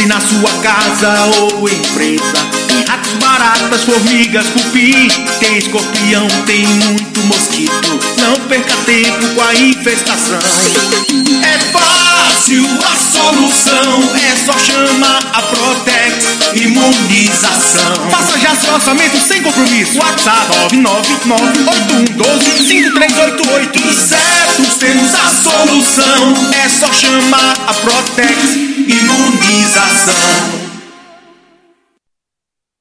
Se na sua casa ou empresa tem ratos, baratas, formigas, cupim, tem escorpião, tem muito mosquito, não perca tempo com a infestação. É fácil a solução, é só chamar a Protex Imunização. Faça já seu orçamento sem compromisso. WhatsApp 999-8112-5388. Insetos, temos a solução, é só chamar a Protex Imunização.